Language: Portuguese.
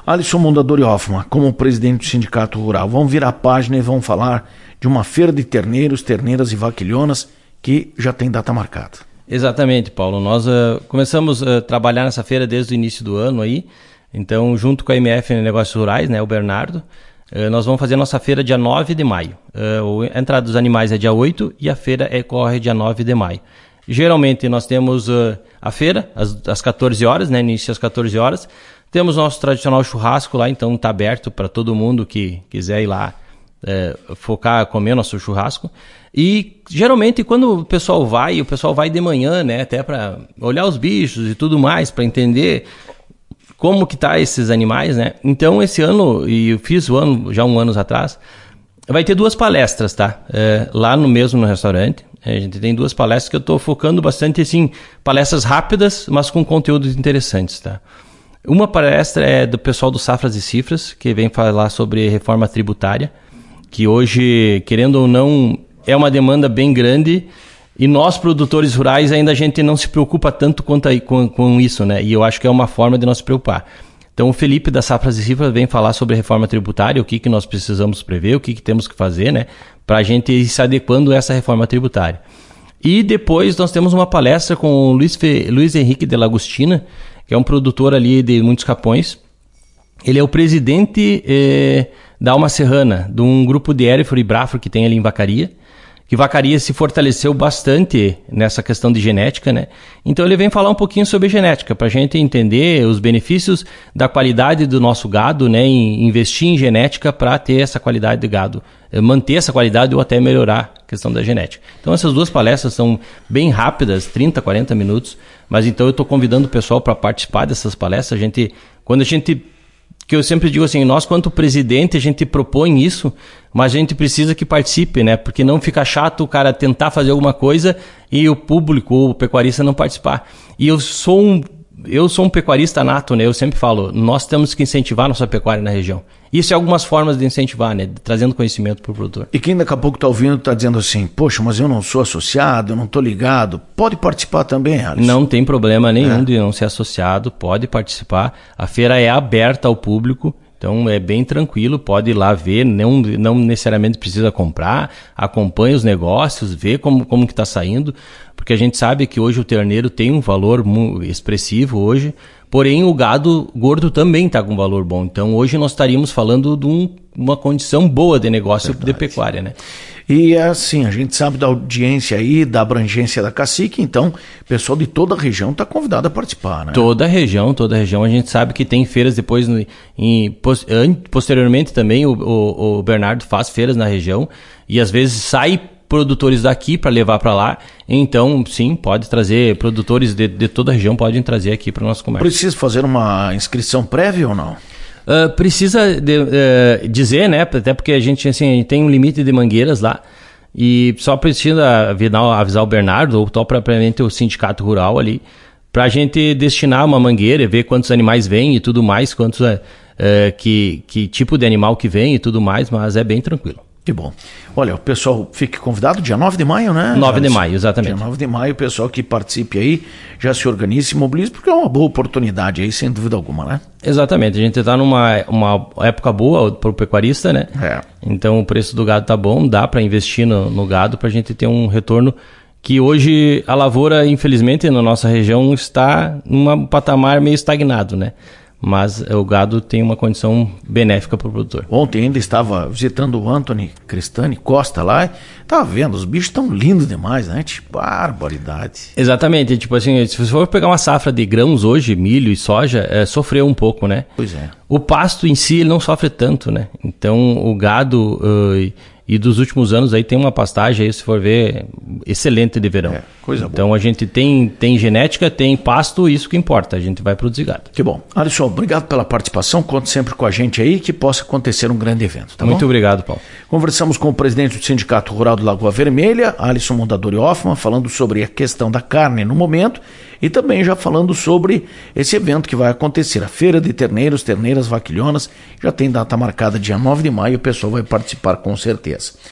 Alisson Mondadori Hoffmann, como presidente do Sindicato Rural, vamos virar a página e vamos falar de uma feira de terneiros, terneiras e vaquilhonas que já tem data marcada. Exatamente, Paulo. Nós começamos a trabalhar nessa feira desde o início do ano aí. Então, junto com a MF Negócios Rurais, né, o Bernardo, nós vamos fazer a nossa feira dia 9 de maio. A entrada dos animais é dia 8 e a feira corre dia 9 de maio. Geralmente nós temos a feira às 14 horas, né, início às 14 horas. Temos nosso tradicional churrasco lá, então está aberto para todo mundo que quiser ir lá focar, comer nosso churrasco. E geralmente quando o pessoal vai de manhã, né, até para olhar os bichos e tudo mais, para entender como que tá esses animais, né? Então esse ano, e eu fiz já um ano atrás, vai ter 2 palestras, tá? Lá no restaurante. A gente tem 2 palestras que eu estou focando bastante, assim, palestras rápidas, mas com conteúdos interessantes, tá? Uma palestra é do pessoal do Safras e Cifras, que vem falar sobre reforma tributária, que hoje, querendo ou não, é uma demanda bem grande, e nós, produtores rurais, ainda a gente não se preocupa tanto com isso, né? E eu acho que é uma forma de nós se preocupar. Então, o Felipe da Safras e Cifras vem falar sobre a reforma tributária, o que nós precisamos prever, o que temos que fazer, né? Para a gente ir se adequando a essa reforma tributária. E depois nós temos uma palestra com o Luiz Henrique de Lagostina, que é um produtor ali de Muitos Capões. Ele é o presidente da Alma Serrana, de um grupo de Hereford e Braford que tem ali em Vacaria. Que Vacaria se fortaleceu bastante nessa questão de genética, né? Então ele vem falar um pouquinho sobre genética, para a gente entender os benefícios da qualidade do nosso gado, né? E investir em genética para ter essa qualidade de gado, manter essa qualidade ou até melhorar a questão da genética. Então essas 2 palestras são bem rápidas, 30, 40 minutos, mas então eu estou convidando o pessoal para participar dessas palestras. Que eu sempre digo assim, nós quanto presidente a gente propõe isso, mas a gente precisa que participe, né? Porque não fica chato o cara tentar fazer alguma coisa e o público, o pecuarista não participar. E eu sou um pecuarista nato, né? Eu sempre falo, nós temos que incentivar a nossa pecuária na região. Isso é algumas formas de incentivar, né? Trazendo conhecimento para o produtor. E quem daqui a pouco está ouvindo está dizendo assim, poxa, mas eu não sou associado, eu não estou ligado. Pode participar também, Alisson? Não tem problema nenhum de não ser associado, pode participar. A feira é aberta ao público, então é bem tranquilo, pode ir lá ver, não necessariamente precisa comprar, acompanha os negócios, vê como que está saindo, porque a gente sabe que hoje o terneiro tem um valor expressivo hoje, porém o gado gordo também está com um valor bom. Então hoje nós estaríamos falando de uma condição boa de negócio de pecuária, né? E assim, a gente sabe da audiência aí, da abrangência da Cacique, então o pessoal de toda a região está convidado a participar, né? Toda a região, a gente sabe que tem feiras depois, posteriormente também o Bernardo faz feiras na região e às vezes sai produtores daqui para levar para lá, então sim, pode trazer produtores de toda a região, podem trazer aqui para o nosso comércio. Precisa fazer uma inscrição prévia ou não? Precisa dizer, né, até porque a gente tem um limite de mangueiras lá e só precisa avisar o Bernardo ou propriamente o sindicato rural ali para a gente destinar uma mangueira, ver quantos animais vêm e tudo mais, que tipo de animal que vem e tudo mais, mas é bem tranquilo. Que bom. Olha, o pessoal fique convidado dia 9 de maio, né? 9 de maio, exatamente. Dia 9 de maio, o pessoal que participe aí já se organize, se mobilize, porque é uma boa oportunidade aí, sem dúvida alguma, né? Exatamente, a gente está numa época boa para o pecuarista, né? Então o preço do gado tá bom, dá para investir no gado para a gente ter um retorno que hoje a lavoura, infelizmente, na nossa região está num patamar meio estagnado, né? Mas o gado tem uma condição benéfica para o produtor. Ontem ainda estava visitando o Anthony Cristani Costa lá, estava vendo, os bichos estão lindos demais, né? Tipo, barbaridade. Exatamente, tipo assim, se você for pegar uma safra de grãos hoje, milho e soja, sofreu um pouco, né? Pois é. O pasto em si ele não sofre tanto, né? Então o gado e dos últimos anos aí tem uma pastagem aí, se for ver, excelente de verão. Coisa boa. Então a gente tem genética, tem pasto, isso que importa, a gente vai produzir gado. Que bom. Alisson, obrigado pela participação, conte sempre com a gente aí, que possa acontecer um grande evento, tá Muito bom? Obrigado, Paulo. Conversamos com o presidente do Sindicato Rural do Lagoa Vermelha, Alisson Mondadori Hoffmann, falando sobre a questão da carne no momento e também já falando sobre esse evento que vai acontecer, a Feira de Terneiros, Terneiras, Vaquilhonas, já tem data marcada dia 9 de maio, o pessoal vai participar com certeza.